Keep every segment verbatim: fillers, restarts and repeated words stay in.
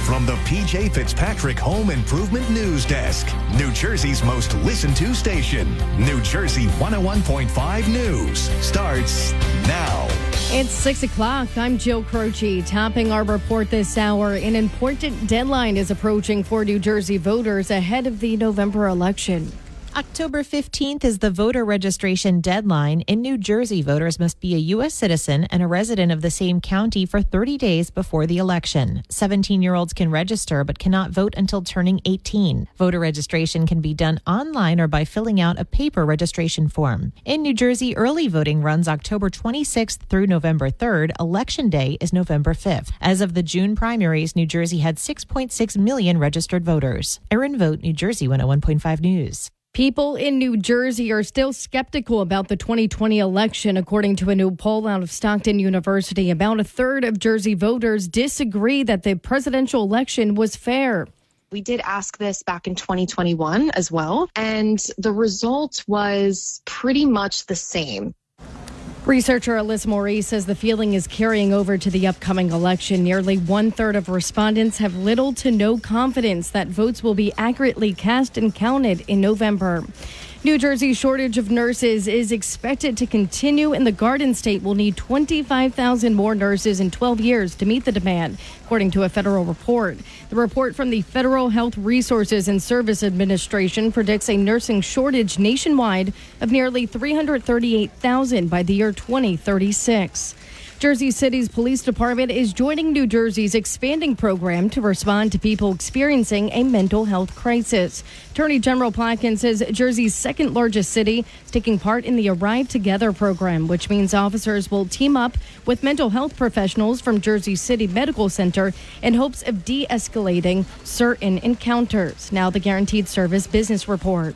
from the P J Fitzpatrick Home Improvement News Desk, New Jersey's most listened to station. New Jersey one oh one point five News starts now. It's six o'clock. I'm Jill Croce. Topping our report this hour, an important deadline is approaching for New Jersey voters ahead of the November election. October fifteenth is the voter registration deadline. In New Jersey, voters must be a U S citizen and a resident of the same county for thirty days before the election. seventeen-year-olds can register but cannot vote until turning eighteen. Voter registration can be done online or by filling out a paper registration form. In New Jersey, early voting runs October twenty-sixth through November third. Election day is November fifth. As of the June primaries, New Jersey had six point six million registered voters. Erin Vogt, New Jersey one oh one point five News. People in New Jersey are still skeptical about the twenty twenty election. According to a new poll out of Stockton University, about a third of Jersey voters disagree that the presidential election was fair. We did ask this back in twenty twenty-one as well, and the result was pretty much the same. Researcher Alyssa Maurice says the feeling is carrying over to the upcoming election. Nearly one-third of respondents have little to no confidence that votes will be accurately cast and counted in November. New Jersey's shortage of nurses is expected to continue, and the Garden State will need twenty-five thousand more nurses in twelve years to meet the demand, according to a federal report. The report from the Federal Health Resources and Service Administration predicts a nursing shortage nationwide of nearly three hundred thirty-eight thousand by the year twenty thirty-six. Jersey City's police department is joining New Jersey's expanding program to respond to people experiencing a mental health crisis. Attorney General Plotkin says Jersey's second largest city is taking part in the Arrive Together program, which means officers will team up with mental health professionals from Jersey City Medical Center in hopes of de-escalating certain encounters. Now the Guaranteed Service Business Report.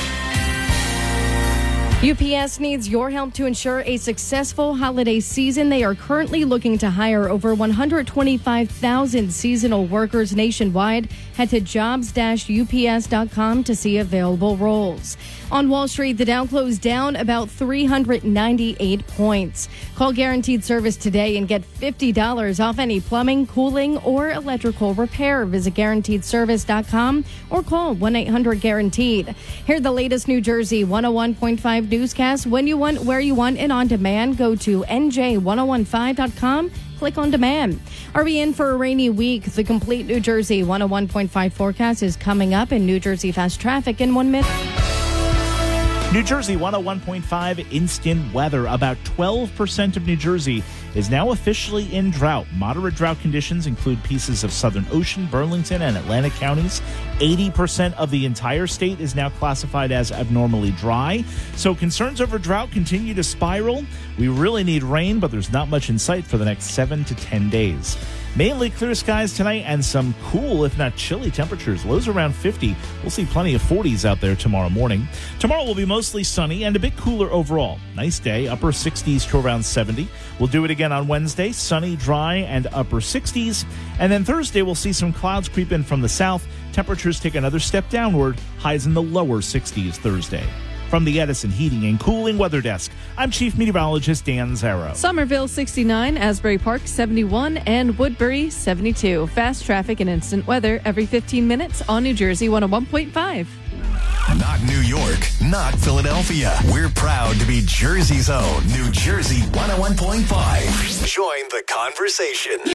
U P S needs your help to ensure a successful holiday season. They are currently looking to hire over one hundred twenty-five thousand seasonal workers nationwide. Head to jobs dash U P S dot com to see available roles. On Wall Street, the Dow closed down about three hundred ninety-eight points. Call Guaranteed Service today and get fifty dollars off any plumbing, cooling, or electrical repair. Visit guaranteed service dot com or call one eight hundred guaranteed. Hear the latest New Jersey one oh one point five newscast when you want, where you want, and on demand. Go to N J ten fifteen dot com. Click on demand. Are we in for a rainy week? The complete New Jersey one oh one point five forecast is coming up in New Jersey Fast Traffic in one minute. New Jersey one oh one point five instant weather. About twelve percent of New Jersey is now officially in drought. Moderate drought conditions include pieces of Southern Ocean, Burlington, and Atlantic counties. eighty percent of the entire state is now classified as abnormally dry. So concerns over drought continue to spiral. We really need rain, but there's not much in sight for the next seven to ten days. Mainly clear skies tonight and some cool, if not chilly temperatures. Lows around fifty. We'll see plenty of forties out there tomorrow morning. Tomorrow will be mostly sunny and a bit cooler overall. Nice day, upper sixties to around seventy. We'll do it again on Wednesday, sunny, dry, and upper sixties. And then Thursday, we'll see some clouds creep in from the south. Temperatures take another step downward, highs in the lower sixties Thursday. From the Edison Heating and Cooling Weather Desk, I'm Chief Meteorologist Dan Zarrow. Somerville sixty-nine, Asbury Park seventy-one, and Woodbury seventy-two. Fast traffic and instant weather every fifteen minutes on New Jersey one oh one point five. Not New York, not Philadelphia. We're proud to be Jersey's own New Jersey one oh one point five. Join the conversation.